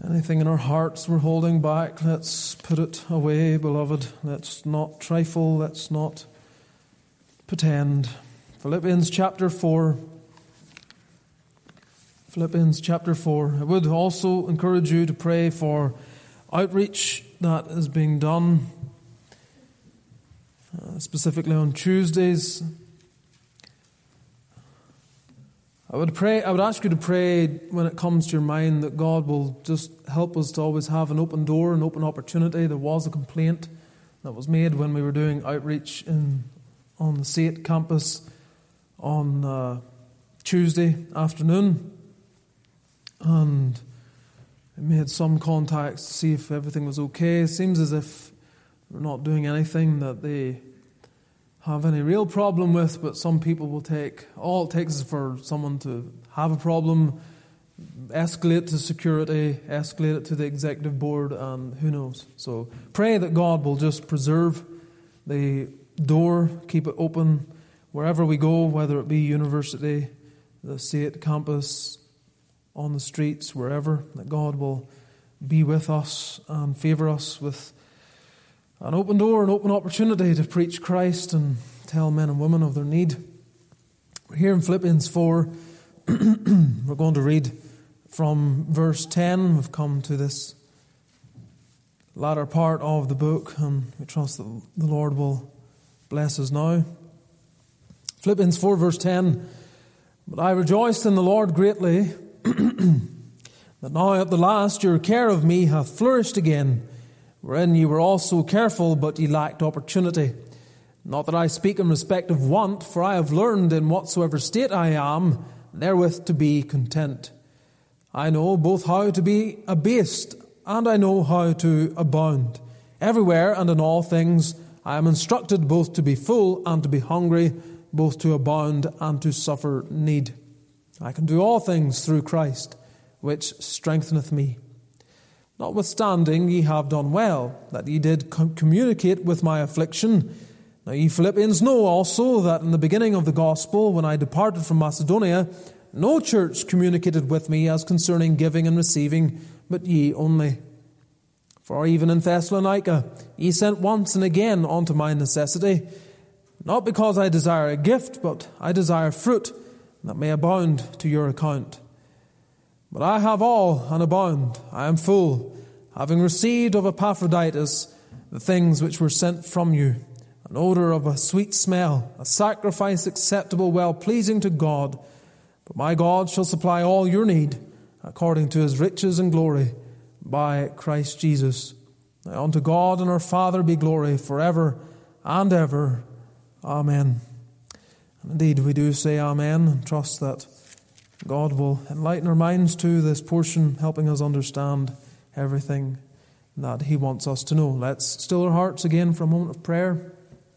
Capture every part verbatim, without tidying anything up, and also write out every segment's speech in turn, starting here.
Anything in our hearts we're holding back, let's put it away, beloved. Let's not trifle, let's not pretend. Philippians chapter four. Philippians chapter four. I would also encourage you to pray for outreach that is being done, uh, specifically on Tuesdays. I would pray. I would ask you to pray when it comes to your mind that God will just help us to always have an open door, an open opportunity. There was a complaint that was made when we were doing outreach in on the S A T campus on uh, Tuesday afternoon, and I made some contacts to see if everything was okay. It seems as if we're not doing anything that they have any real problem with, but some people will take, all it takes is for someone to have a problem, escalate to security, escalate it to the executive board, and who knows. So pray that God will just preserve the door, keep it open wherever we go, whether it be university, the S A T campus, on the streets, wherever, that God will be with us and favour us with an open door, an open opportunity to preach Christ and tell men and women of their need. We're here in Philippians four. We're going to read from verse ten. We've come to this latter part of the book, and we trust that the Lord will bless us now. Philippians four, verse ten. But I rejoiced in the Lord greatly, that now at the last your care of me hath flourished again, wherein ye were also careful, but ye lacked opportunity. Not that I speak in respect of want, for I have learned in whatsoever state I am, therewith to be content. I know both how to be abased, and I know how to abound. Everywhere and in all things I am instructed both to be full and to be hungry, both to abound and to suffer need. I can do all things through Christ, which strengtheneth me. Notwithstanding, ye have done well, that ye did com- communicate with my affliction. Now ye Philippians know also that in the beginning of the gospel, when I departed from Macedonia, no church communicated with me as concerning giving and receiving, but ye only. For even in Thessalonica, ye sent once and again unto my necessity, not because I desire a gift, but I desire fruit, that may abound to your account. But I have all and abound. I am full, having received of Epaphroditus the things which were sent from you, an odour of a sweet smell, a sacrifice acceptable, well-pleasing to God. But my God shall supply all your need, according to his riches and glory, by Christ Jesus. Now unto God and our Father be glory forever and ever. Amen. And indeed we do say amen, and trust that God will enlighten our minds to this portion, helping us understand everything that he wants us to know. Let's still our hearts again for a moment of prayer.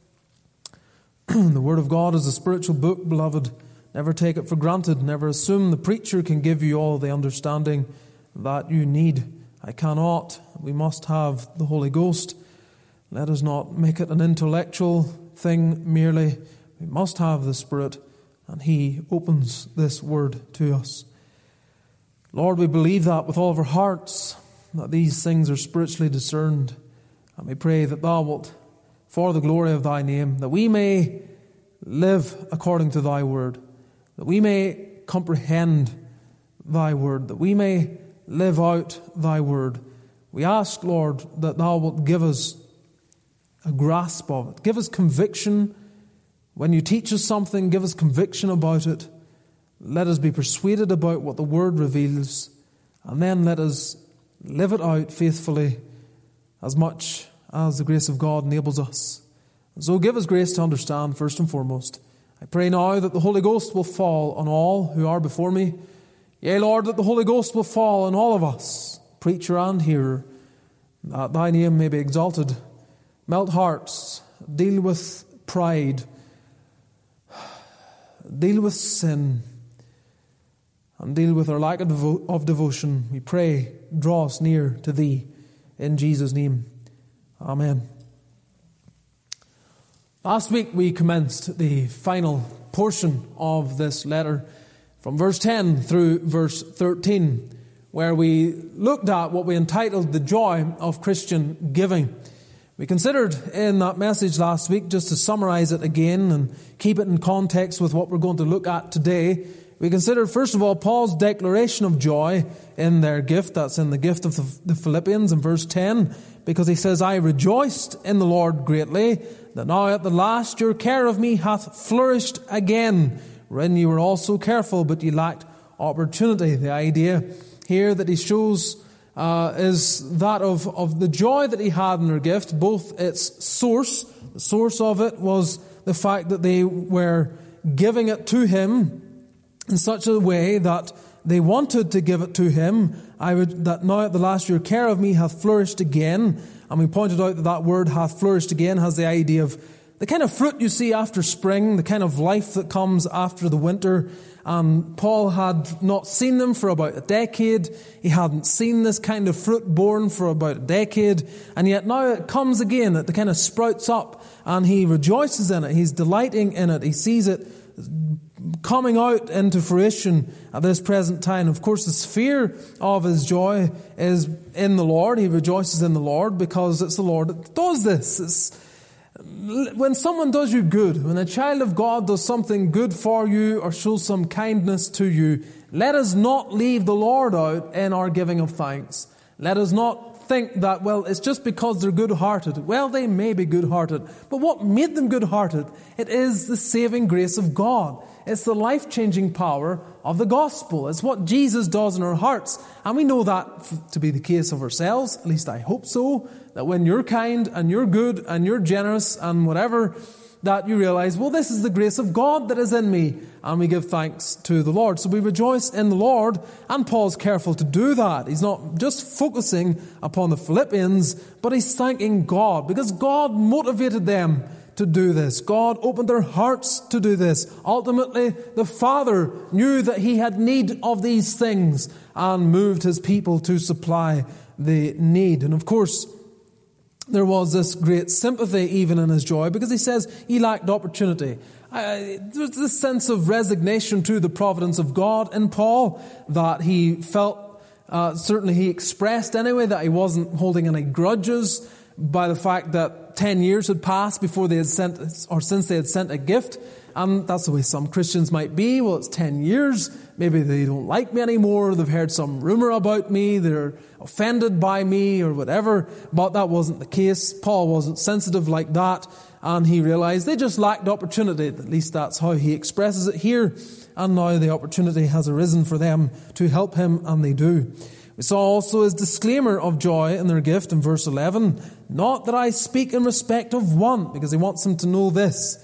The Word of God is a spiritual book, beloved. Never take it for granted. Never assume the preacher can give you all the understanding that you need. I cannot. We must have the Holy Ghost. Let us not make it an intellectual thing merely. We must have the Spirit, and he opens this word to us. Lord, we believe that with all of our hearts, that these things are spiritually discerned. And we pray that thou wilt, for the glory of thy name, that we may live according to thy word, that we may comprehend thy word, that we may live out thy word. We ask, Lord, that thou wilt give us a grasp of it. Give us conviction. When you teach us something, give us conviction about it. Let us be persuaded about what the word reveals, and then let us live it out faithfully as much as the grace of God enables us. So give us grace to understand first and foremost. I pray now that the Holy Ghost will fall on all who are before me. Yea, Lord, that the Holy Ghost will fall on all of us, preacher and hearer, that thy name may be exalted. Melt hearts, deal with pride, deal with sin, and deal with our lack of, devo- of devotion. We pray, draw us near to thee. In Jesus' name, amen. Last week we commenced the final portion of this letter from verse ten through verse thirteen, where we looked at what we entitled The Joy of Christian Giving. We considered in that message last week, just to summarize it again and keep it in context with what we're going to look at today, we considered first of all Paul's declaration of joy in their gift. That's in the gift of the Philippians in verse ten, because he says, I rejoiced in the Lord greatly, that now at the last your care of me hath flourished again, wherein you were also careful, but ye lacked opportunity. The idea here that he shows uh, is that of, of the joy that he had in their gift, both its source, the source of it was the fact that they were giving it to him in such a way that they wanted to give it to him. I would, that now at the last your care of me hath flourished again. And we pointed out that that word hath flourished again has the idea of the kind of fruit you see after spring, the kind of life that comes after the winter. Um, Paul had not seen them for about a decade. He hadn't seen this kind of fruit born for about a decade. And yet now it comes again. It kind of sprouts up and he rejoices in it. He's delighting in it. He sees it coming out into fruition at this present time. Of course, the sphere of his joy is in the Lord. He rejoices in the Lord because it's the Lord that does this. It's, when someone does you good, when a child of God does something good for you or shows some kindness to you, let us not leave the Lord out in our giving of thanks. Let us not think that, well, it's just because they're good-hearted. Well, they may be good-hearted, but what made them good-hearted? It is the saving grace of God. It's the life-changing power of the gospel. It's what Jesus does in our hearts. And we know that to be the case of ourselves, at least I hope so, that when you're kind and you're good and you're generous and whatever, that you realize, well, this is the grace of God that is in me. And we give thanks to the Lord. So we rejoice in the Lord, and Paul's careful to do that. He's not just focusing upon the Philippians, but he's thanking God, because God motivated them to do this. God opened their hearts to do this. Ultimately, the Father knew that he had need of these things and moved his people to supply the need. And of course, there was this great sympathy even in his joy, because he says he lacked opportunity. Uh, there's this sense of resignation to the providence of God in Paul that he felt, uh, certainly he expressed anyway, that he wasn't holding any grudges by the fact that ten years had passed before they had sent, or since they had sent a gift. And that's the way some Christians might be. Well, it's ten years. Maybe they don't like me anymore. They've heard some rumor about me. They're offended by me or whatever. But that wasn't the case. Paul wasn't sensitive like that. And he realized they just lacked opportunity. At least that's how he expresses it here. And now the opportunity has arisen for them to help him, and they do. We saw also his disclaimer of joy in their gift in verse eleven. Not that I speak in respect of want, because he wants them to know this.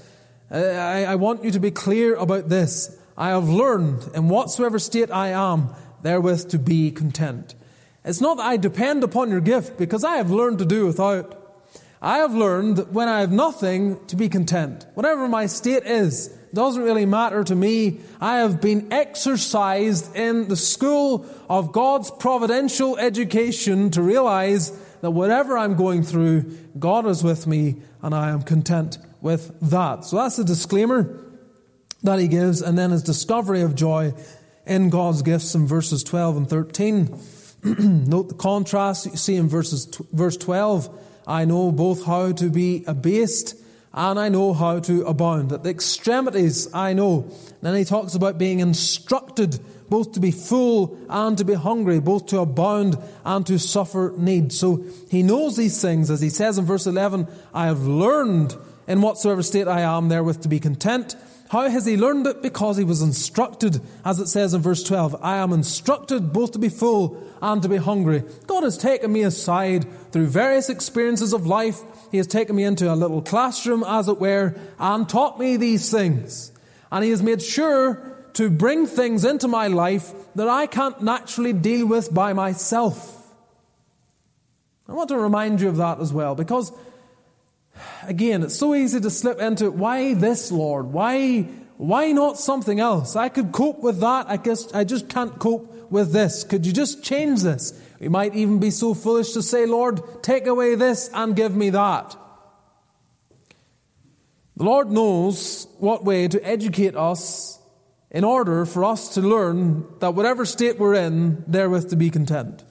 I, I want you to be clear about this. I have learned in whatsoever state I am, therewith to be content. It's not that I depend upon your gift, because I have learned to do without. I have learned that when I have nothing, to be content. Whatever my state is, doesn't really matter to me. I have been exercised in the school of God's providential education to realize that whatever I'm going through, God is with me, and I am content with that. So that's the disclaimer that he gives, and then his discovery of joy in God's gifts in verses twelve and thirteen. Note the contrast you see in verses verse twelve. I know both how to be abased, and I know how to abound. At the extremities I know. And then he talks about being instructed both to be full and to be hungry, both to abound and to suffer need. So he knows these things, as he says in verse eleven, I have learned in whatsoever state I am therewith to be content. How has he learned it? Because he was instructed, as it says in verse twelve, I am instructed both to be full and to be hungry. God has taken me aside through various experiences of life. He has taken me into a little classroom, as it were, and taught me these things. And he has made sure to bring things into my life that I can't naturally deal with by myself. I want to remind you of that as well, because again, it's so easy to slip into, why this, Lord? Why, why not something else? I could cope with that. I guess I just can't cope with this. Could you just change this? We might even be so foolish to say, Lord, take away this and give me that. The Lord knows what way to educate us in order for us to learn that whatever state we're in, therewith to be content.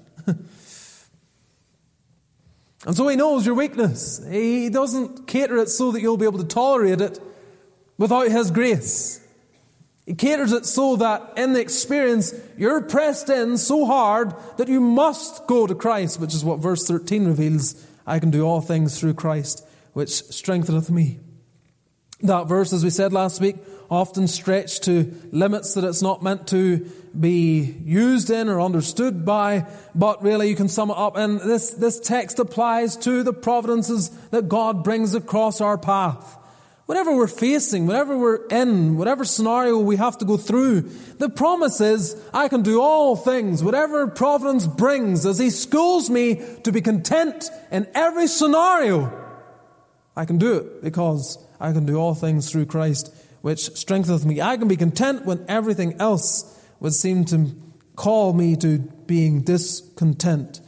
And so he knows your weakness. He doesn't cater it so that you'll be able to tolerate it without his grace. He caters it so that in the experience you're pressed in so hard that you must go to Christ, which is what verse thirteen reveals. I can do all things through Christ, which strengtheneth me. That verse, as we said last week, often stretched to limits that it's not meant to be used in or understood by, but really you can sum it up. And this, this text applies to the providences that God brings across our path. Whatever we're facing, whatever we're in, whatever scenario we have to go through, the promise is, I can do all things, whatever providence brings, as He schools me to be content in every scenario. I can do it because I can do all things through Christ, which strengtheneth me. I can be content when everything else would seem to call me to being discontent.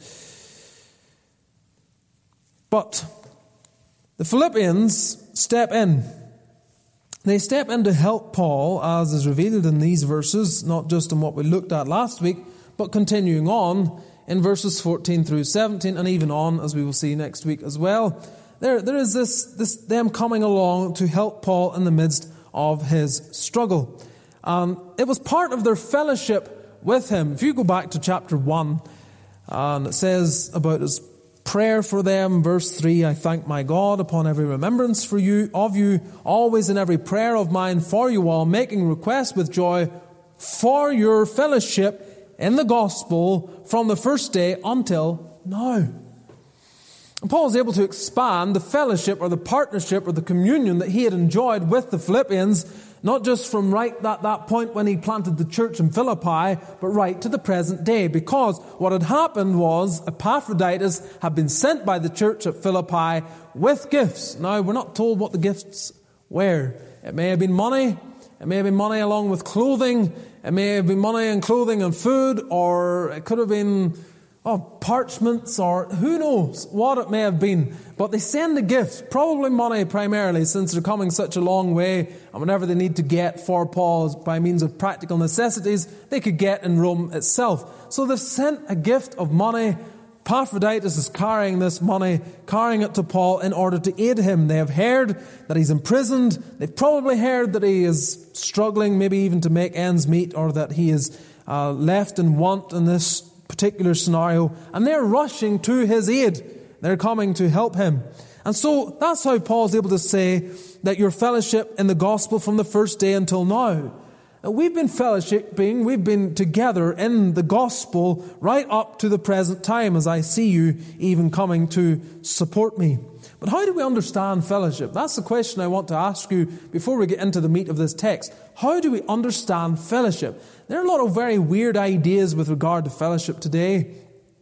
But the Philippians step in. They step in to help Paul, as is revealed in these verses, not just in what we looked at last week, but continuing on in verses fourteen through seventeen, and even on, as we will see next week as well. There, there is this, this them coming along to help Paul in the midst of his struggle. Um, it was part of their fellowship with him. If you go back to chapter one, and it says about his prayer for them, verse three, I thank my God upon every remembrance for you, of you, always in every prayer of mine for you all, making request with joy for your fellowship in the gospel from the first day until now. And Paul is able to expand the fellowship or the partnership or the communion that he had enjoyed with the Philippians, not just from right at that point when he planted the church in Philippi, but right to the present day. Because what had happened was Epaphroditus had been sent by the church at Philippi with gifts. Now, we're not told what the gifts were. It may have been money. It may have been money along with clothing. It may have been money and clothing and food. Or it could have been oh, parchments, or who knows what it may have been. But they send the gifts, probably money primarily, since they're coming such a long way, and whatever they need to get for Paul by means of practical necessities, they could get in Rome itself. So they've sent a gift of money. Epaphroditus is carrying this money, carrying it to Paul in order to aid him. They have heard that he's imprisoned. They've probably heard that he is struggling, maybe even to make ends meet, or that he is uh, left in want in this particular scenario, and they're rushing to his aid. They're coming to help him. And so that's how Paul's able to say that your fellowship in the gospel from the first day until now. Now, we've been fellowshipping, we've been together in the gospel right up to the present time, as I see you even coming to support me. But how do we understand fellowship? That's the question I want to ask you before we get into the meat of this text. How do we understand fellowship? There are a lot of very weird ideas with regard to fellowship today.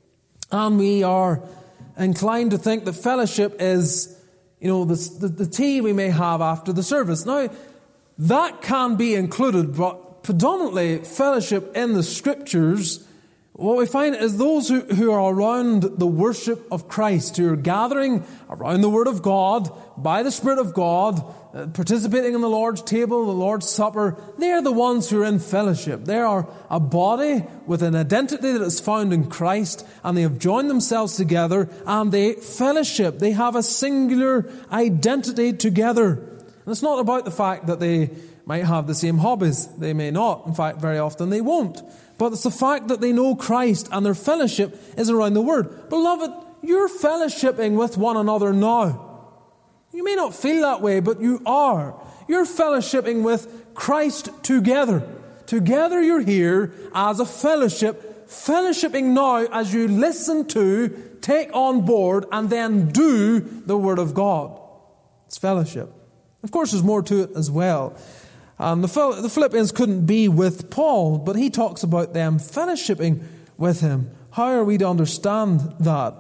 And we are inclined to think that fellowship is, you know, the, the, the tea we may have after the service. Now, that can be included, but predominantly fellowship in the Scriptures, what we find is those who, who are around the worship of Christ, who are gathering around the Word of God, by the Spirit of God, uh, participating in the Lord's table, the Lord's Supper, they're the ones who are in fellowship. They are a body with an identity that is found in Christ, and they have joined themselves together, and they fellowship. They have a singular identity together. And it's not about the fact that they might have the same hobbies. They may not. In fact, very often they won't. But it's the fact that they know Christ and their fellowship is around the Word. Beloved, you're fellowshipping with one another now. You may not feel that way, but you are. You're fellowshipping with Christ together. Together you're here as a fellowship, fellowshipping now as you listen to, take on board, and then do the Word of God. It's fellowship. Of course, there's more to it as well. Um, the, the Philippians couldn't be with Paul, but he talks about them fellowshipping with him. How are we to understand that?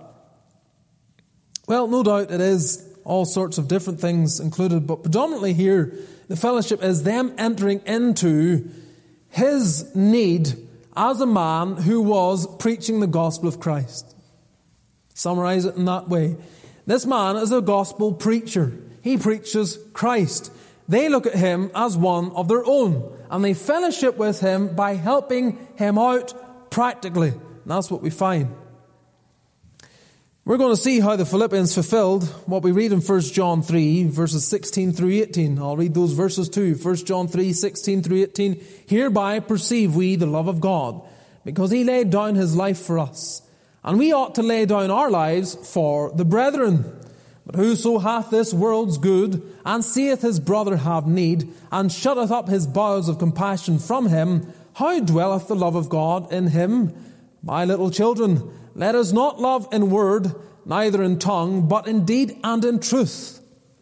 Well, no doubt it is all sorts of different things included, but predominantly here, the fellowship is them entering into his need as a man who was preaching the gospel of Christ. Summarize it in that way. This man is a gospel preacher. He preaches Christ. They look at him as one of their own, and they fellowship with him by helping him out practically. And that's what we find. We're going to see how the Philippians fulfilled what we read in First John three, verses sixteen through eighteen. I'll read those verses too. First John three, sixteen through eighteen. Hereby perceive we the love of God, because he laid down his life for us. And we ought to lay down our lives for the brethren. But whoso hath this world's good, and seeth his brother have need, and shutteth up his bowels of compassion from him, how dwelleth the love of God in him? My little children, let us not love in word, neither in tongue, but in deed and in truth.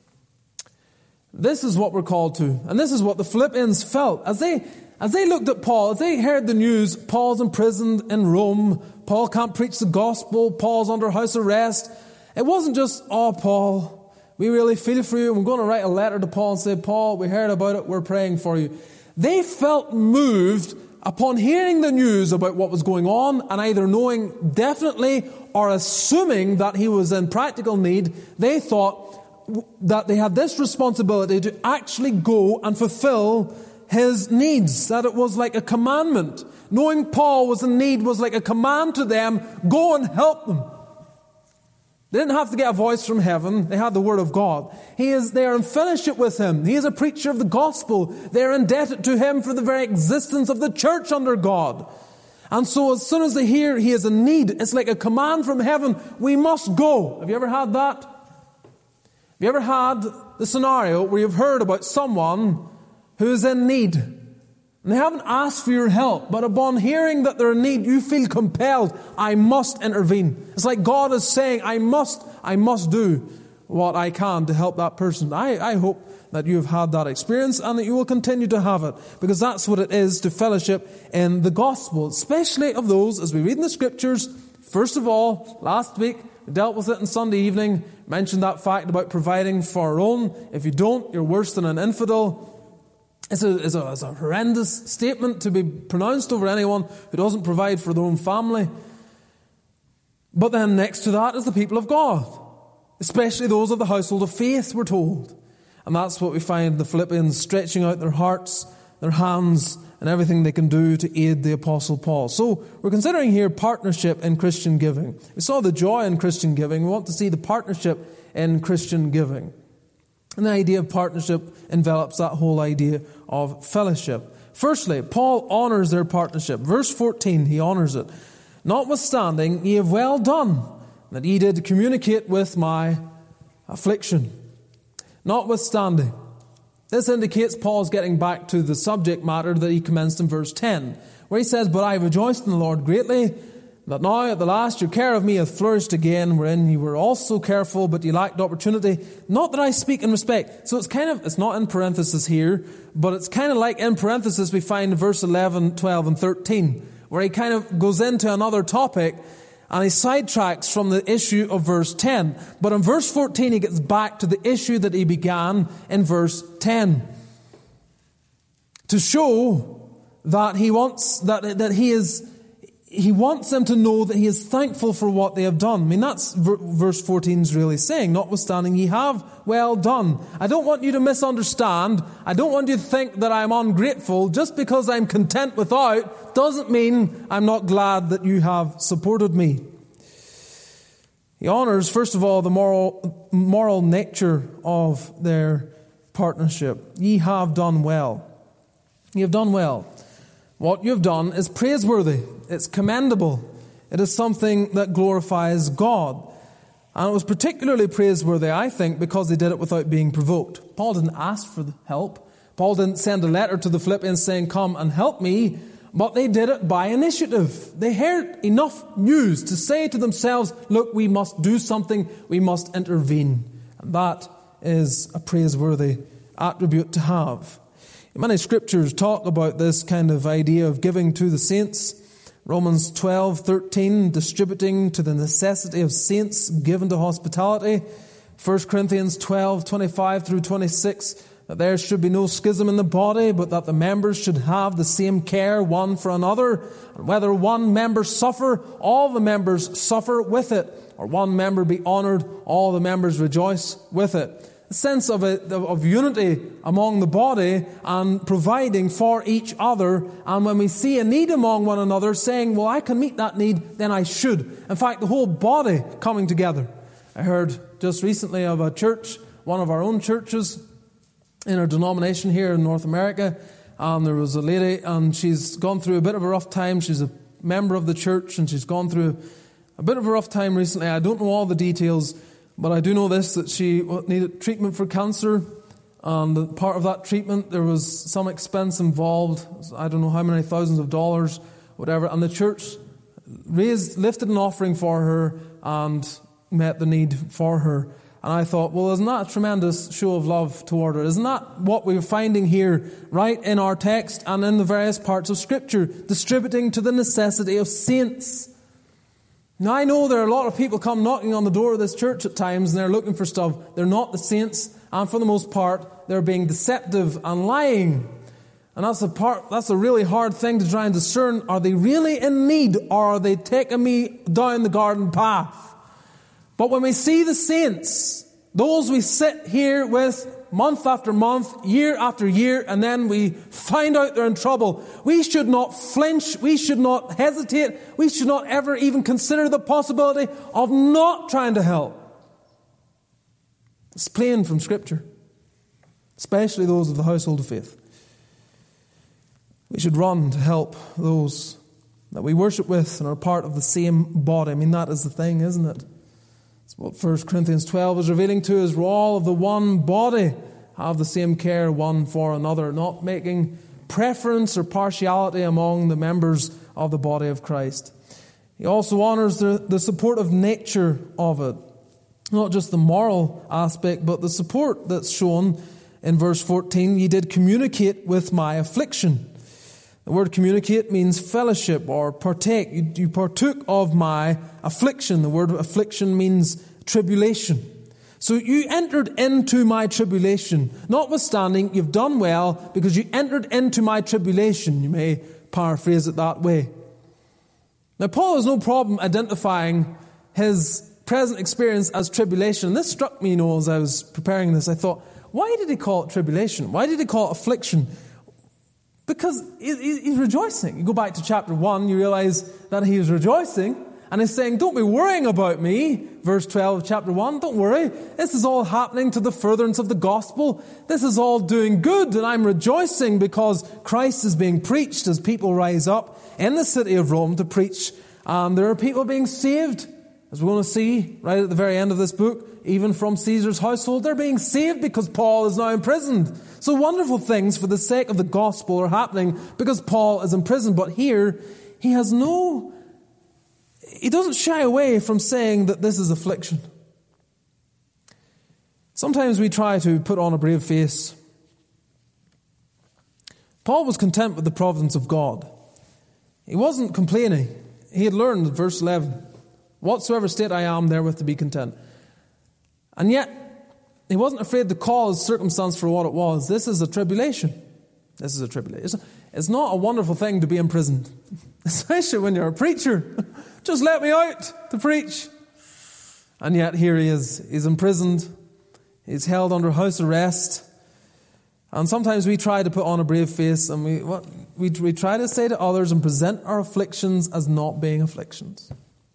This is what we're called to. And this is what the Philippians felt. As they, as they looked at Paul, as they heard the news, Paul's imprisoned in Rome, Paul can't preach the gospel, Paul's under house arrest. It wasn't just, oh, Paul, we really feel for you. We're going to write a letter to Paul and say, Paul, we heard about it, we're praying for you. They felt moved upon hearing the news about what was going on, and either knowing definitely or assuming that he was in practical need, they thought that they had this responsibility to actually go and fulfill his needs, that it was like a commandment. Knowing Paul was in need was like a command to them, go and help them. They didn't have to get a voice from heaven. They had the Word of God. He is, they are in fellowship with him. He is a preacher of the gospel. They are indebted to him for the very existence of the church under God. And so as soon as they hear he is in need, it's like a command from heaven. We must go. Have you ever had that? Have you ever had the scenario where you've heard about someone who is in need? And they haven't asked for your help, but upon hearing that they're in need, you feel compelled, I must intervene. It's like God is saying, I must, I must do what I can to help that person. I, I hope that you have had that experience and that you will continue to have it, because that's what it is to fellowship in the gospel, especially of those, as we read in the scriptures. First of all, last week, we dealt with it on Sunday evening, mentioned that fact about providing for our own. If you don't, you're worse than an infidel. It's a, it's, a, it's a horrendous statement to be pronounced over anyone who doesn't provide for their own family. But then next to that is the people of God, especially those of the household of faith, we're told. And that's what we find the Philippians stretching out their hearts, their hands, and everything they can do to aid the Apostle Paul. So we're considering here partnership in Christian giving. We saw the joy in Christian giving. We want to see the partnership in Christian giving. And the idea of partnership envelops that whole idea of fellowship. Firstly, Paul honors their partnership. Verse fourteen, he honors it. Notwithstanding, ye have well done, that ye did communicate with my affliction. Notwithstanding. This indicates Paul's getting back to the subject matter that he commenced in verse ten, where he says, But I rejoiced in the Lord greatly, that now at the last your care of me hath flourished again, wherein you were also careful, but you lacked opportunity. Not that I speak in respect. So it's kind of, it's not in parenthesis here, but it's kind of like in parenthesis we find in verse eleven, twelve, and thirteen, where he kind of goes into another topic, and he sidetracks from the issue of verse ten. But in verse fourteen he gets back to the issue that he began in verse ten. To show that he wants, that, that he is... He wants them to know that he is thankful for what they have done. I mean, that's verse fourteen is really saying, notwithstanding, ye have well done. I don't want you to misunderstand. I don't want you to think that I'm ungrateful. Just because I'm content without doesn't mean I'm not glad that you have supported me. He honors, first of all, the moral, moral nature of their partnership. Ye have done well. Ye have done well. What you've done is praiseworthy. It's commendable. It is something that glorifies God. And it was particularly praiseworthy, I think, because they did it without being provoked. Paul didn't ask for the help. Paul didn't send a letter to the Philippians saying, come and help me. But they did it by initiative. They heard enough news to say to themselves, look, we must do something. We must intervene. And that is a praiseworthy attribute to have. Many scriptures talk about this kind of idea of giving to the saints. Romans twelve thirteen, distributing to the necessity of saints, given to hospitality. First Corinthians twelve twenty-five through twenty-six, that there should be no schism in the body, but that the members should have the same care one for another. And whether one member suffer, all the members suffer with it. Or one member be honoured, all the members rejoice with it. sense of, a, of unity among the body and providing for each other. And when we see a need among one another, saying, well, I can meet that need, then I should. In fact, the whole body coming together. I heard just recently of a church, one of our own churches in our denomination here in North America. And there was a lady, and she's gone through a bit of a rough time. She's a member of the church, and she's gone through a bit of a rough time recently. I don't know all the details, but I do know this, that she needed treatment for cancer. And part of that treatment, there was some expense involved. I don't know how many thousands of dollars, whatever. And the church raised, lifted an offering for her and met the need for her. And I thought, well, isn't that a tremendous show of love toward her? Isn't that what we're finding here, right in our text and in the various parts of Scripture, distributing to the necessity of saints? Now, I know there are a lot of people come knocking on the door of this church at times and they're looking for stuff. They're not the saints, and for the most part, they're being deceptive and lying. And that's a part, that's a really hard thing to try and discern. Are they really in need, or are they taking me down the garden path? But when we see the saints, those we sit here with month after month, year after year, and then we find out they're in trouble, we should not flinch, we should not hesitate, we should not ever even consider the possibility of not trying to help. It's plain from Scripture, especially those of the household of faith. We should run to help those that we worship with and are part of the same body. I mean, that is the thing, isn't it? It's what First Corinthians twelve is revealing to us. We're all of the one body, have the same care one for another, not making preference or partiality among the members of the body of Christ. He also honors the, the supportive nature of it. Not just the moral aspect, but the support that's shown in verse fourteen. Ye did communicate with my affliction. The word communicate means fellowship or partake. You, you partook of my affliction. The word affliction means tribulation. So you entered into my tribulation. Notwithstanding, you've done well because you entered into my tribulation. You may paraphrase it that way. Now, Paul has no problem identifying his present experience as tribulation. And this struck me, you know, as I was preparing this. I thought, why did he call it tribulation? Why did he call it affliction? Because he's rejoicing. You go back to chapter one, you realize that he is rejoicing. And he's saying, don't be worrying about me. Verse twelve of chapter one, don't worry. This is all happening to the furtherance of the gospel. This is all doing good. And I'm rejoicing because Christ is being preached as people rise up in the city of Rome to preach. And there are people being saved, as we're going to see right at the very end of this book, even from Caesar's household. They're being saved because Paul is now imprisoned. So wonderful things for the sake of the gospel are happening because Paul is in prison. But here, he has no, he doesn't shy away from saying that this is affliction. Sometimes we try to put on a brave face. Paul was content with the providence of God. He wasn't complaining. He had learned, verse eleven, whatsoever state I am, therewith to be content. And yet, he wasn't afraid to call his circumstance for what it was. This is a tribulation. This is a tribulation. It's not a wonderful thing to be imprisoned, especially when you're a preacher. Just let me out to preach. And yet here he is. He's imprisoned. He's held under house arrest. And sometimes we try to put on a brave face, and we what, we, we try to say to others and present our afflictions as not being afflictions.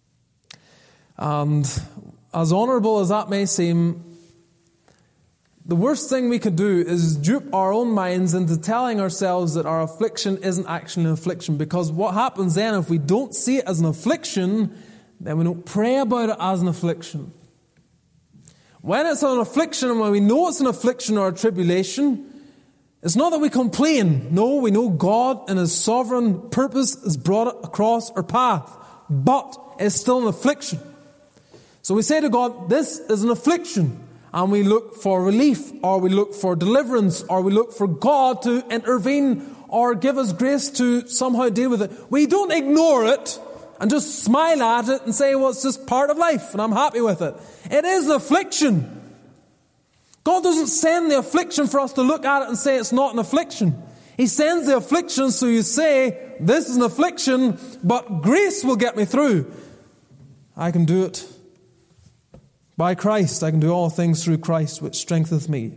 And as honourable as that may seem, the worst thing we could do is dupe our own minds into telling ourselves that our affliction isn't actually an affliction. Because what happens then, if we don't see it as an affliction, then we don't pray about it as an affliction. When it's an affliction, and when we know it's an affliction or a tribulation, it's not that we complain. No, we know God in His sovereign purpose has brought it across our path. But it's still an affliction. So we say to God, this is an affliction. And we look for relief, or we look for deliverance, or we look for God to intervene or give us grace to somehow deal with it. We don't ignore it and just smile at it and say, well, it's just part of life and I'm happy with it. It is an affliction. God doesn't send the affliction for us to look at it and say it's not an affliction. He sends the affliction so you say, this is an affliction, but grace will get me through. I can do it. By Christ I can do all things through Christ which strengtheneth me.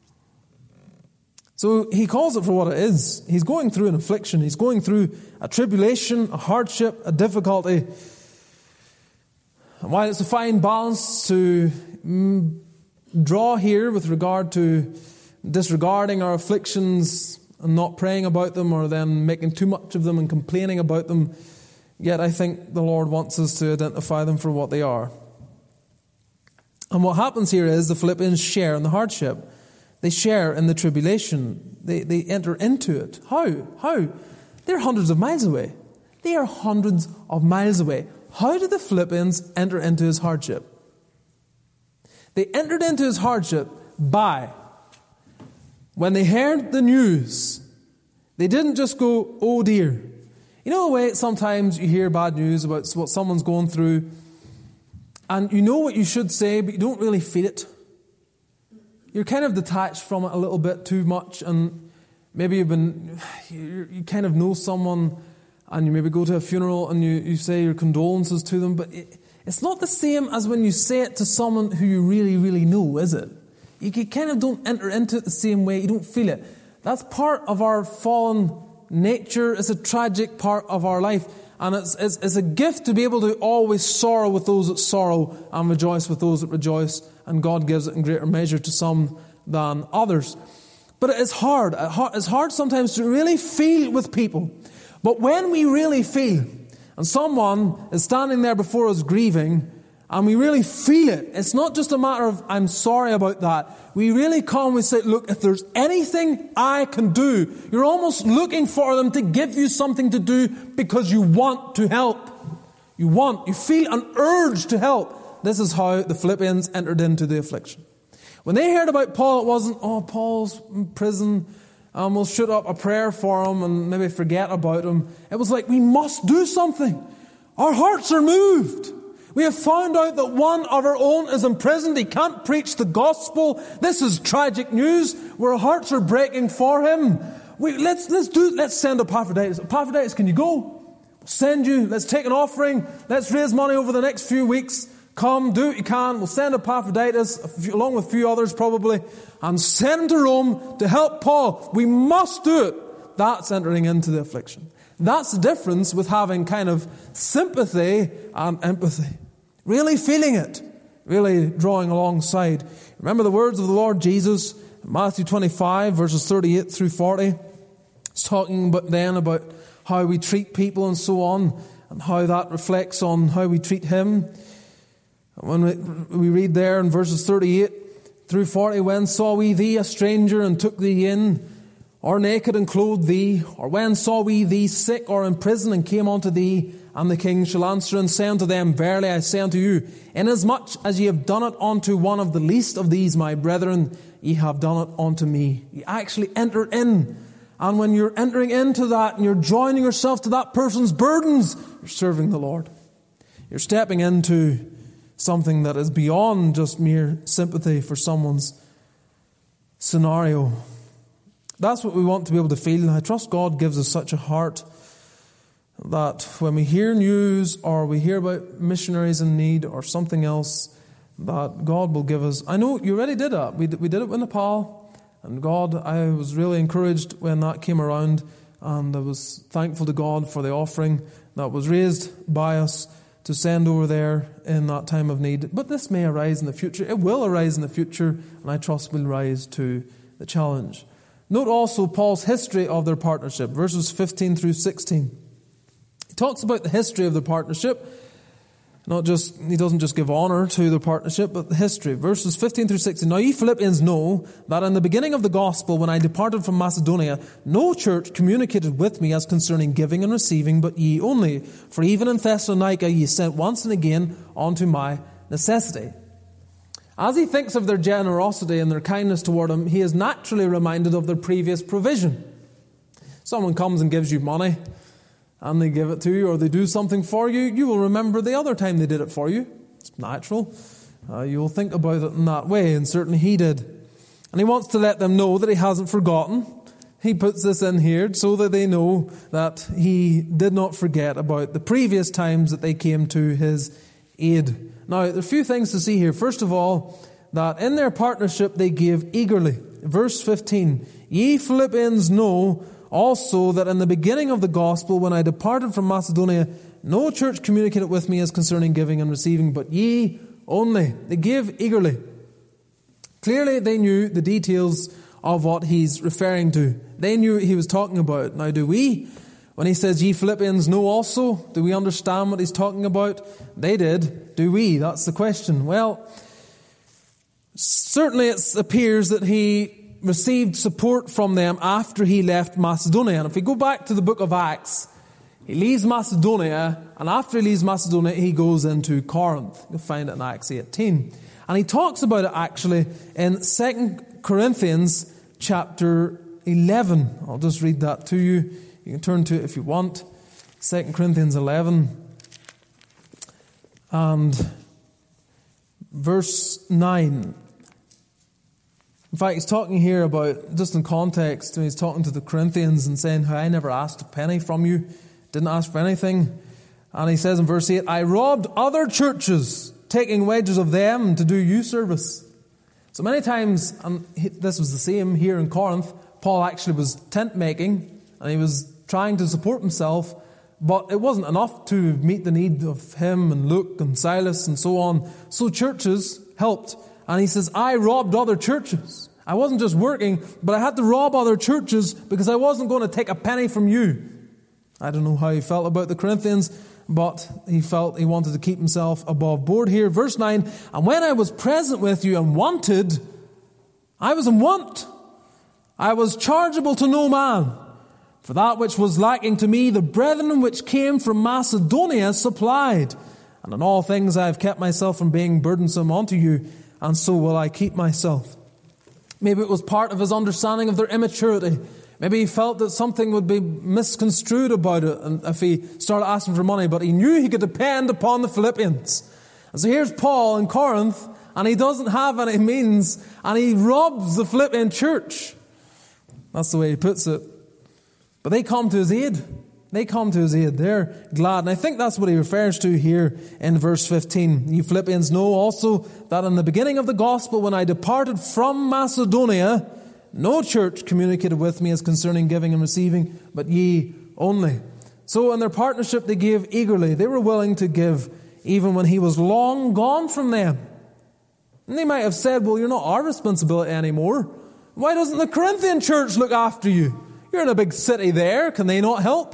So he calls it for what it is. He's going through an affliction. He's going through a tribulation, a hardship, a difficulty. And while it's a fine balance to mm, draw here with regard to disregarding our afflictions and not praying about them, or then making too much of them and complaining about them, yet I think the Lord wants us to identify them for what they are. And what happens here is the Philippians share in the hardship. They share in the tribulation. They, they enter into it. How? How? They're hundreds of miles away. They are hundreds of miles away. How did the Philippians enter into his hardship? They entered into his hardship by, when they heard the news, they didn't just go, oh dear. You know the way sometimes you hear bad news about what someone's going through, and you know what you should say, but you don't really feel it. You're kind of detached from it a little bit too much, and maybe you've been, you, you kind of know someone, and you maybe go to a funeral and you, you say your condolences to them, but it, it's not the same as when you say it to someone who you really, really know, is it? You, you kind of don't enter into it the same way, you don't feel it. That's part of our fallen nature. It's a tragic part of our life, and it's, it's, it's a gift to be able to always sorrow with those that sorrow and rejoice with those that rejoice. And God gives it in greater measure to some than others. But it is hard. It's hard sometimes to really feel with people. But when we really feel, and someone is standing there before us grieving, and we really feel it, it's not just a matter of, I'm sorry about that. We really come, we say, look, if there's anything I can do, you're almost looking for them to give you something to do because you want to help. You want, you feel an urge to help. This is how the Philippians entered into the affliction. When they heard about Paul, it wasn't, oh, Paul's in prison, and we'll shoot up a prayer for him and maybe forget about him. It was like, we must do something. Our hearts are moved. We have found out that one of our own is imprisoned. He can't preach the gospel. This is tragic news. Where our hearts are breaking for him. We, let's, let's do, let's send Epaphroditus. Epaphroditus, can you go? We'll send you. Let's take an offering. Let's raise money over the next few weeks. Come, do what you can. We'll send Epaphroditus, a few, along with a few others probably, and send him to Rome to help Paul. We must do it. That's entering into the affliction. That's the difference with having kind of sympathy and empathy. Really feeling it. Really drawing alongside. Remember the words of the Lord Jesus, Matthew twenty-five, verses thirty-eight through forty. He's talking about then about how we treat people and so on, and how that reflects on how we treat him. When we, we read there in verses thirty-eight through forty, when saw we thee a stranger and took thee in, or naked and clothed thee? Or when saw we thee sick or in prison and came unto thee? And the king shall answer and say unto them, verily I say unto you, inasmuch as ye have done it unto one of the least of these my brethren, ye have done it unto me. You actually enter in. And when you're entering into that and you're joining yourself to that person's burdens, you're serving the Lord. You're stepping into something that is beyond just mere sympathy for someone's scenario. That's what we want to be able to feel. I trust God gives us such a heart that when we hear news or we hear about missionaries in need or something else, that God will give us. I know you already did that. We did, we did it with Nepal, and God, I was really encouraged when that came around, and I was thankful to God for the offering that was raised by us to send over there in that time of need. But this may arise in the future. It will arise in the future, and I trust will rise to the challenge. Note also Paul's history of their partnership, verses fifteen through sixteen. He talks about the history of the partnership. Not just, he doesn't just give honor to the partnership, but the history. Verses fifteen through sixteen. Now ye Philippians know that in the beginning of the gospel, when I departed from Macedonia, no church communicated with me as concerning giving and receiving, but ye only. For even in Thessalonica ye sent once and again unto my necessity. As he thinks of their generosity and their kindness toward him, he is naturally reminded of their previous provision. Someone comes and gives you money, and they give it to you, or they do something for you, you will remember the other time they did it for you. It's natural. Uh, you'll think about it in that way, and certainly he did. And he wants to let them know that he hasn't forgotten. He puts this in here so that they know that he did not forget about the previous times that they came to his aid. Now, there are a few things to see here. First of all, that in their partnership they gave eagerly. Verse fifteen, ye Philippians know also that in the beginning of the gospel, when I departed from Macedonia, no church communicated with me as concerning giving and receiving, but ye only. They gave eagerly. Clearly they knew the details of what he's referring to. They knew what he was talking about. Now, do we? When he says, ye Philippians know also, do we understand what he's talking about? They did. Do we? That's the question. Well, certainly it appears that he received support from them after he left Macedonia. And if we go back to the book of Acts, he leaves Macedonia, and after he leaves Macedonia, he goes into Corinth. You'll find it in Acts eighteen. And he talks about it actually in Second Corinthians chapter eleven. I'll just read that to you. You can turn to it if you want. Second Corinthians eleven and verse nine. In fact, he's talking here about, just in context, he's talking to the Corinthians and saying, how I never asked a penny from you, didn't ask for anything. And he says in verse eight, I robbed other churches, taking wages of them to do you service. So many times, and this was the same here in Corinth, Paul actually was tent making, and he was trying to support himself, but it wasn't enough to meet the need of him and Luke and Silas and so on. So churches helped. And he says, I robbed other churches. I wasn't just working, but I had to rob other churches because I wasn't going to take a penny from you. I don't know how he felt about the Corinthians, but he felt he wanted to keep himself above board here. Verse nine, and when I was present with you and wanted, I was in want. I was chargeable to no man. For that which was lacking to me, the brethren which came from Macedonia supplied. And in all things I have kept myself from being burdensome unto you, and so will I keep myself. Maybe it was part of his understanding of their immaturity. Maybe he felt that something would be misconstrued about it and if he started asking for money, but he knew he could depend upon the Philippians. And so here's Paul in Corinth, and he doesn't have any means, and he robs the Philippian church. That's the way he puts it. But they come to his aid. They come to his aid. They're glad. And I think that's what he refers to here in verse fifteen. You Philippians know also that in the beginning of the gospel, when I departed from Macedonia, no church communicated with me as concerning giving and receiving, but ye only. So in their partnership, they gave eagerly. They were willing to give even when he was long gone from them. And they might have said, well, you're not our responsibility anymore. Why doesn't the Corinthian church look after you? You're in a big city there. Can they not help?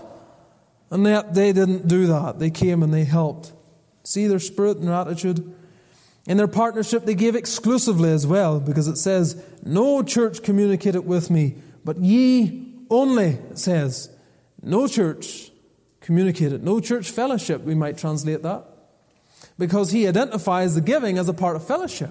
And yet they didn't do that. They came and they helped. See their spirit and their attitude? In their partnership, they gave exclusively as well, because it says, no church communicated with me, but ye only, it says. No church communicated. No church fellowship, we might translate that. Because he identifies the giving as a part of fellowship.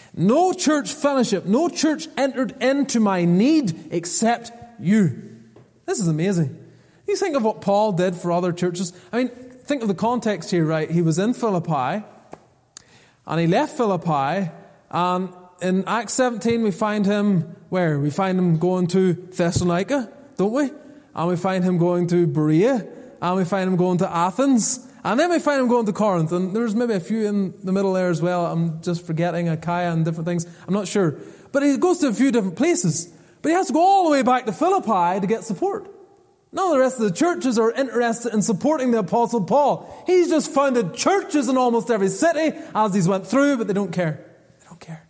No church fellowship, no church entered into my need except you. This is amazing. You think of what Paul did for other churches. I mean, think of the context here, right? He was in Philippi, and he left Philippi, and in Acts seventeen we find him where? We find him going to Thessalonica, don't we? And we find him going to Berea, and we find him going to Athens, and then we find him going to Corinth, and there's maybe a few in the middle there as well. I'm just forgetting Achaia and different things. I'm not sure. But he goes to a few different places. But he has to go all the way back to Philippi to get support. None of the rest of the churches are interested in supporting the Apostle Paul. He's just founded churches in almost every city as he's went through, but they don't care. They don't care.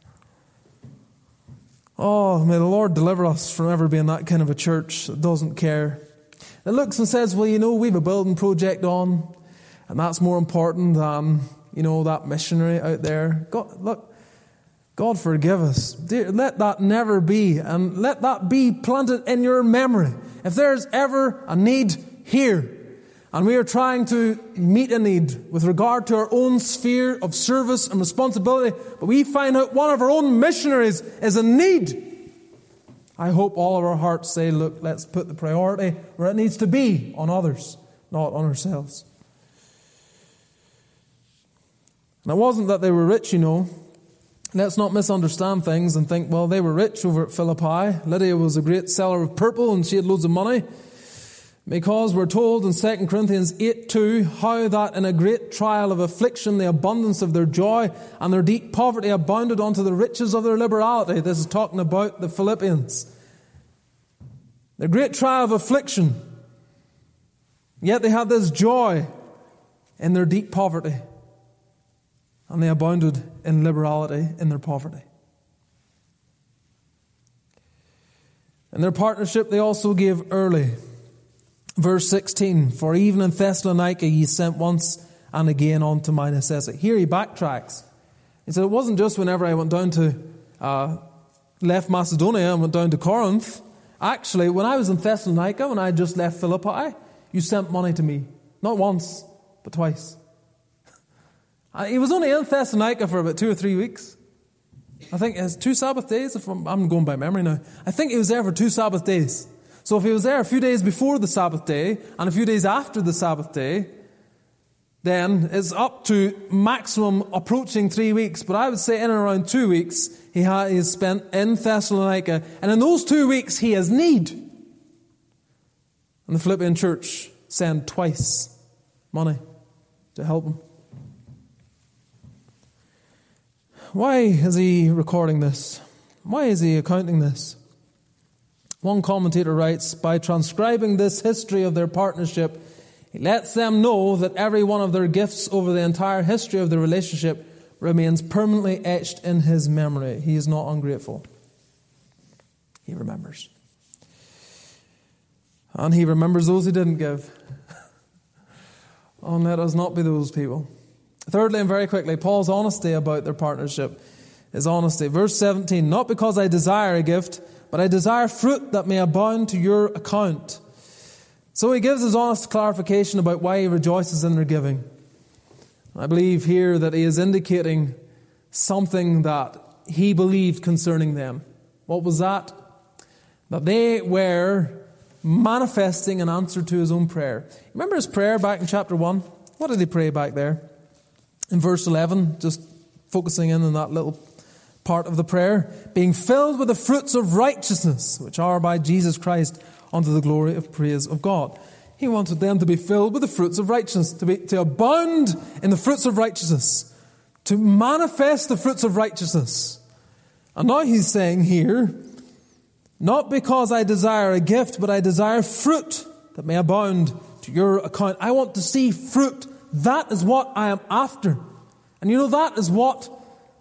Oh, may the Lord deliver us from ever being that kind of a church that doesn't care. It looks and says, well, you know, we have a building project on, and that's more important than, you know, that missionary out there. God, look, God forgive us. Dear, let that never be, and let that be planted in your memory. If there's ever a need here, and we are trying to meet a need with regard to our own sphere of service and responsibility, but we find out one of our own missionaries is in need, I hope all of our hearts say, look, let's put the priority where it needs to be, on others, not on ourselves. And it wasn't that they were rich, you know. Let's not misunderstand things and think, well, they were rich over at Philippi. Lydia was a great seller of purple and she had loads of money. Because we're told in Second Corinthians eight two, how that in a great trial of affliction the abundance of their joy and their deep poverty abounded unto the riches of their liberality. This is talking about the Philippians. The great trial of affliction, yet they had this joy in their deep poverty, and they abounded in liberality in their poverty. In their partnership they also gave early. Verse sixteen, for even in Thessalonica ye sent once and again unto my necessity. Here he backtracks. He said, it wasn't just whenever I went down to, uh, left Macedonia and went down to Corinth. Actually, when I was in Thessalonica, when I just left Philippi, you sent money to me. Not once, but twice. He was only in Thessalonica for about two or three weeks. I think it's two Sabbath days. If I'm, I'm going by memory now. I think he was there for two Sabbath days. So if he was there a few days before the Sabbath day and a few days after the Sabbath day, then it's up to maximum approaching three weeks. But I would say in and around two weeks he has spent in Thessalonica. And in those two weeks he has need. And the Philippian church sent twice money to help him. Why is he recording this? Why is he accounting this? One commentator writes, by transcribing this history of their partnership, he lets them know that every one of their gifts over the entire history of the relationship remains permanently etched in his memory. He is not ungrateful. He remembers. And he remembers those who didn't give. Oh, let us not be those people. Thirdly, and very quickly, Paul's honesty about their partnership. His honesty. Verse seventeen, not because I desire a gift, but I desire fruit that may abound to your account. So he gives his honest clarification about why he rejoices in their giving. I believe here that he is indicating something that he believed concerning them. What was that? That they were manifesting an answer to his own prayer. Remember his prayer back in chapter one? What did he pray back there? In verse eleven, just focusing in on that little part of the prayer, being filled with the fruits of righteousness, which are by Jesus Christ, unto the glory of praise of God. He wanted them to be filled with the fruits of righteousness, to be to abound in the fruits of righteousness, to manifest the fruits of righteousness. And now he's saying here, not because I desire a gift, but I desire fruit that may abound to your account. I want to see fruit. That is what I am after. And you know, that is what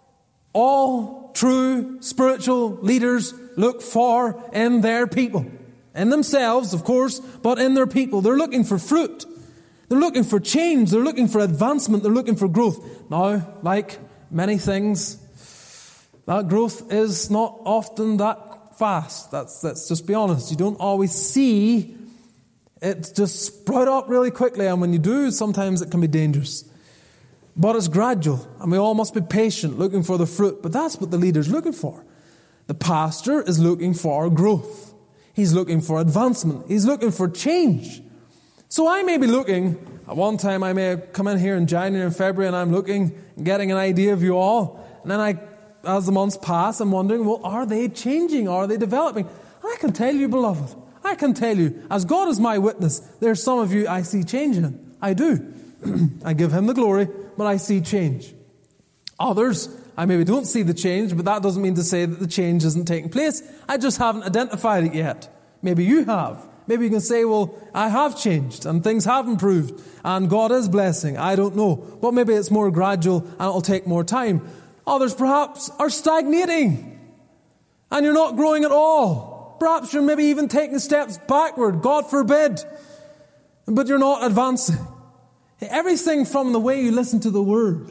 all true spiritual leaders look for in their people. In themselves, of course, but in their people. They're looking for fruit. They're looking for change. They're looking for advancement. They're looking for growth. Now, like many things, that growth is not often that fast. That's, let's just be honest. You don't always see it just sprout up really quickly. And when you do, sometimes it can be dangerous. But it's gradual, and we all must be patient, looking for the fruit. But that's what the leader's looking for. The pastor is looking for growth. He's looking for advancement. He's looking for change. So I may be looking, at one time I may have come in here in January and February, and I'm looking, getting an idea of you all. And then I, as the months pass, I'm wondering, well, are they changing? Are they developing? And I can tell you, beloved, I can tell you, as God is my witness, there's some of you I see changing. I do. I give Him the glory, but I see change. Others, I maybe don't see the change, but that doesn't mean to say that the change isn't taking place. I just haven't identified it yet. Maybe you have. Maybe you can say, well, I have changed and things have improved and God is blessing. I don't know. But maybe it's more gradual and it'll take more time. Others perhaps are stagnating and you're not growing at all. Perhaps you're maybe even taking steps backward. God forbid. But you're not advancing. Everything from the way you listen to the Word.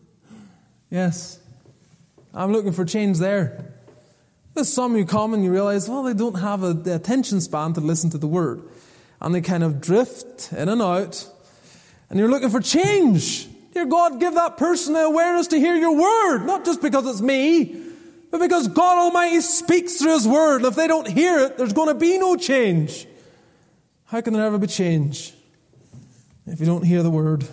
Yes. I'm looking for change there. There's some who come and you realize, well, they don't have a, the attention span to listen to the Word. And they kind of drift in and out. And you're looking for change. Dear God, give that person the awareness to hear your Word. Not just because it's me, but because God Almighty speaks through His Word. And if they don't hear it, there's going to be no change. How can there ever be change if you don't hear the Word?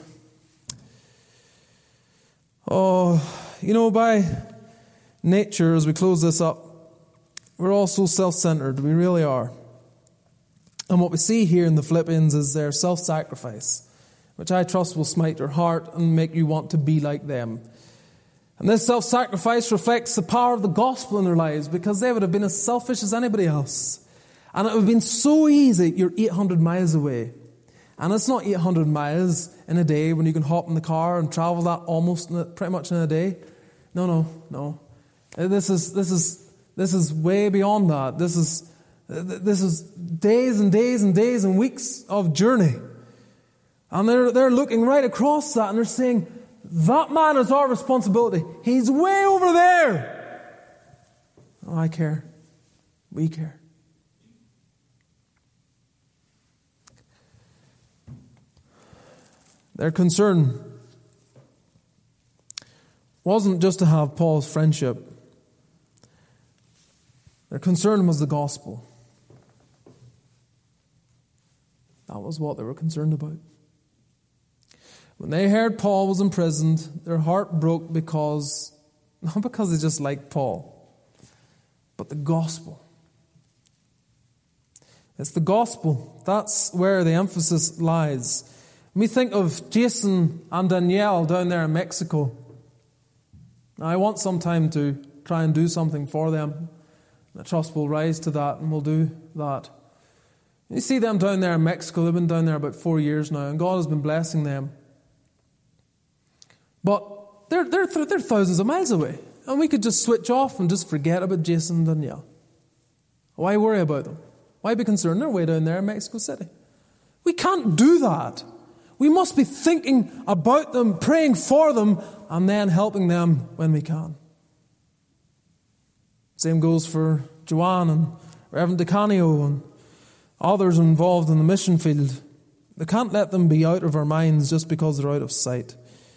Oh, you know, by nature, as we close this up, we're all so self-centered. We really are. And what we see here in the Philippians is their self-sacrifice, which I trust will smite your heart and make you want to be like them. And this self-sacrifice reflects the power of the gospel in their lives, because they would have been as selfish as anybody else. And it would have been so easy. You're eight hundred miles away. And it's not eight hundred miles in a day when you can hop in the car and travel that almost in a, pretty much in a day. No, no, no. This is this is this is way beyond that. This is this is days and days and days and weeks of journey. And they're they're looking right across that and they're saying, that man is our responsibility. He's way over there. Oh, I care. We care. Their concern wasn't just to have Paul's friendship. Their concern was the gospel. That was what they were concerned about. When they heard Paul was imprisoned, their heart broke because, not because they just liked Paul, but the gospel. It's the gospel. That's where the emphasis lies. When we think of Jason and Danielle down there in Mexico, now, I want some time to try and do something for them. I trust we'll rise to that and we'll do that. You see them down there in Mexico. They've been down there about four years now, and God has been blessing them. But they're, they're, they're thousands of miles away. And we could just switch off and just forget about Jason and Danielle. Why worry about them? Why be concerned? They're way down there in Mexico City. We can't do that. We must be thinking about them, praying for them, and then helping them when we can. Same goes for Joanne and Reverend DeCanio and others involved in the mission field. We can't let them be out of our minds just because they're out of sight.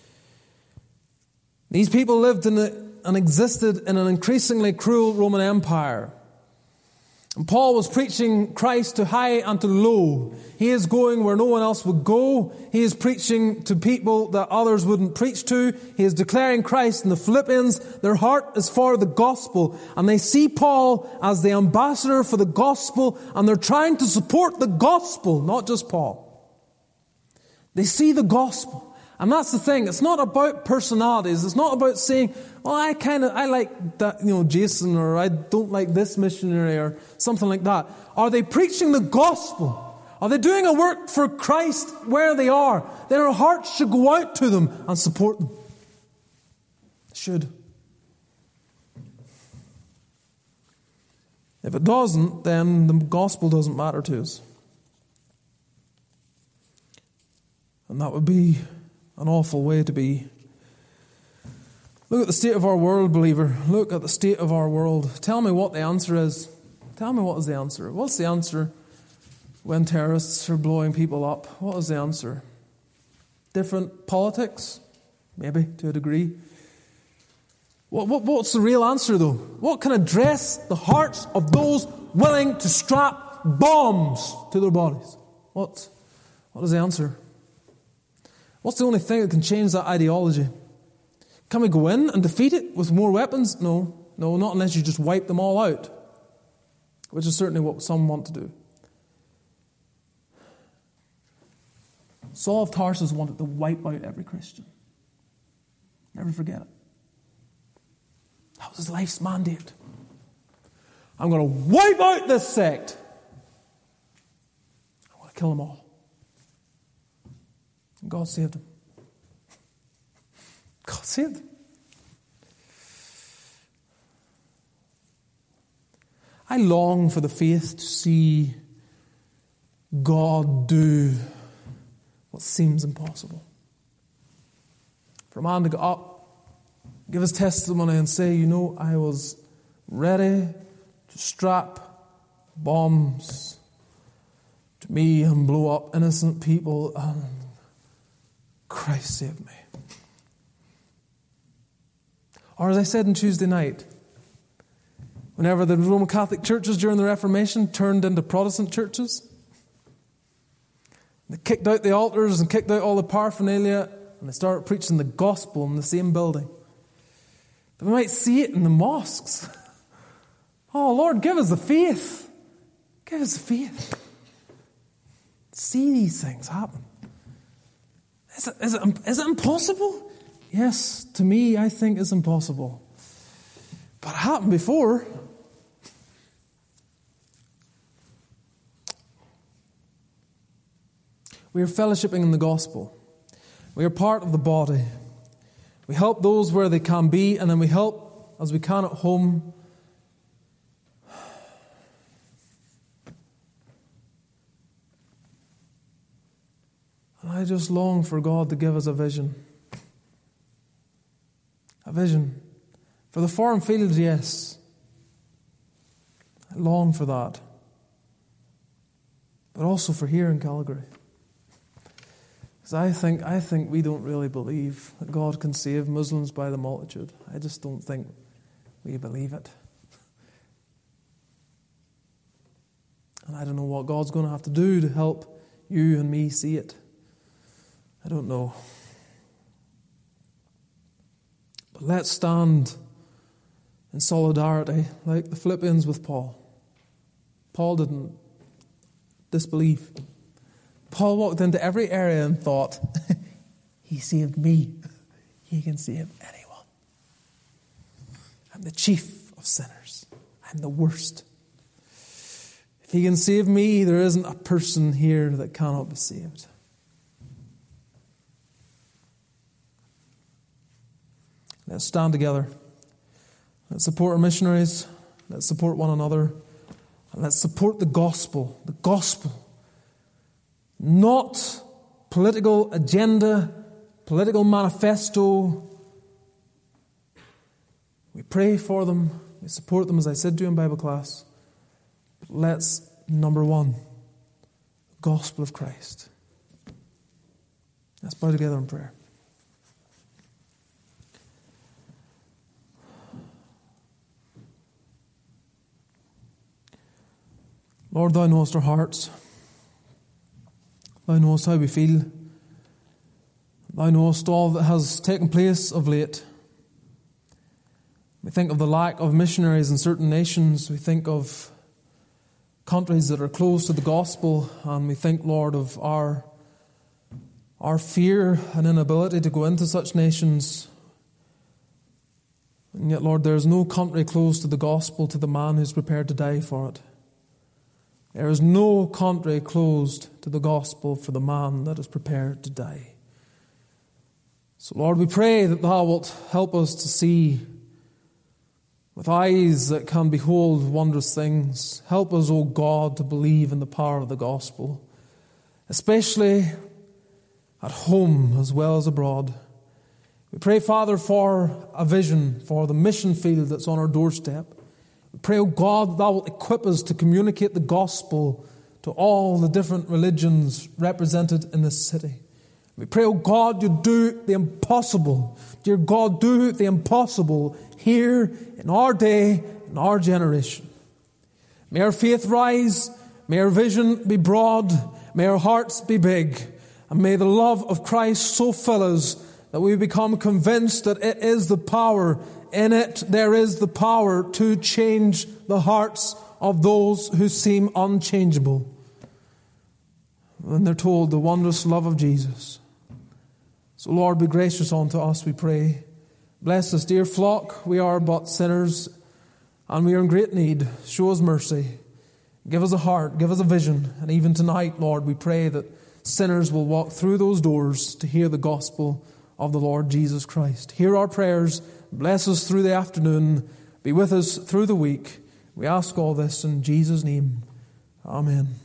These people lived in a, and existed in an increasingly cruel Roman Empire. And Paul was preaching Christ to high and to low. He is going where no one else would go. He is preaching to people that others wouldn't preach to. He is declaring Christ. In the Philippians, their heart is for the gospel. And they see Paul as the ambassador for the gospel. And they're trying to support the gospel, not just Paul. They see the gospel. And that's the thing. It's not about personalities. It's not about saying, well, I kind of, I like that, you know, Jason, or I don't like this missionary, or something like that. Are they preaching the gospel? Are they doing a work for Christ where they are? Then our hearts should go out to them and support them. It should. If it doesn't, then the gospel doesn't matter to us. And that would be an awful way to be. Look at the state of our world, believer. Look at the state of our world. Tell me what the answer is. Tell me what is the answer. What's the answer when terrorists are blowing people up? What is the answer? Different politics? Maybe, to a degree. What, what, what's the real answer, though? What can address the hearts of those willing to strap bombs to their bodies? What, what is the answer? What's the only thing that can change that ideology? Can we go in and defeat it with more weapons? No. No, not unless you just wipe them all out, which is certainly what some want to do. Saul of Tarsus wanted to wipe out every Christian. Never forget it. That was his life's mandate. I'm going to wipe out this sect. I want to kill them all. And God saved him. God saved him. I long for the faith to see God do what seems impossible. For a man to go up, give his testimony and say, you know, I was ready to strap bombs to me and blow up innocent people, and Christ saved me. Or as I said on Tuesday night, whenever the Roman Catholic churches during the Reformation turned into Protestant churches, they kicked out the altars and kicked out all the paraphernalia, and they started preaching the gospel in the same building. That we might see it in the mosques. Oh, Lord, give us the faith. Give us the faith. See these things happen. Is it, is it, is it impossible? Yes, to me, I think it's impossible. But it happened before. We are fellowshipping in the gospel. We are part of the body. We help those where they can be, and then we help as we can at home. And I just long for God to give us a vision. A vision. For the foreign fields, yes. I long for that. But also for here in Calgary. Because I think, I think we don't really believe that God can save Muslims by the multitude. I just don't think we believe it. And I don't know what God's going to have to do to help you and me see it. I don't know. But let's stand in solidarity like the Philippians with Paul. Paul didn't disbelieve. Paul walked into every area and thought, he saved me. He can save anyone. I'm the chief of sinners. I'm the worst. If he can save me, there isn't a person here that cannot be saved. Let's stand together. Let's support our missionaries. Let's support one another. And let's support the gospel. The gospel. Not political agenda, political manifesto. We pray for them. We support them, as I said to you in Bible class. But let's, number one, the gospel of Christ. Let's bow together in prayer. Lord, thou knowest our hearts. Thou knowest how we feel. Thou knowest all that has taken place of late. We think of the lack of missionaries in certain nations. We think of countries that are closed to the gospel. And we think, Lord, of our, our fear and inability to go into such nations. And yet, Lord, there is no country closed to the gospel to the man who is prepared to die for it. There is no country closed to the gospel for the man that is prepared to die. So, Lord, we pray that thou wilt help us to see with eyes that can behold wondrous things. Help us, O God, to believe in the power of the gospel, especially at home as well as abroad. We pray, Father, for a vision for the mission field that's on our doorstep. We pray, O God, thou wilt equip us to communicate the gospel to all the different religions represented in this city. We pray, O God, you do the impossible. Dear God, do the impossible here in our day, in our generation. May our faith rise, may our vision be broad, may our hearts be big, and may the love of Christ so fill us that we become convinced that it is the power, in it there is the power to change the hearts of those who seem unchangeable when they're told the wondrous love of Jesus. So Lord, be gracious unto us, we pray. Bless us, dear flock. We are but sinners, and we are in great need. Show us mercy. Give us a heart, give us a vision. And even tonight, Lord, we pray that sinners will walk through those doors to hear the gospel of the Lord Jesus Christ. Hear our prayers. Bless us through the afternoon. Be with us through the week. We ask all this in Jesus' name. Amen.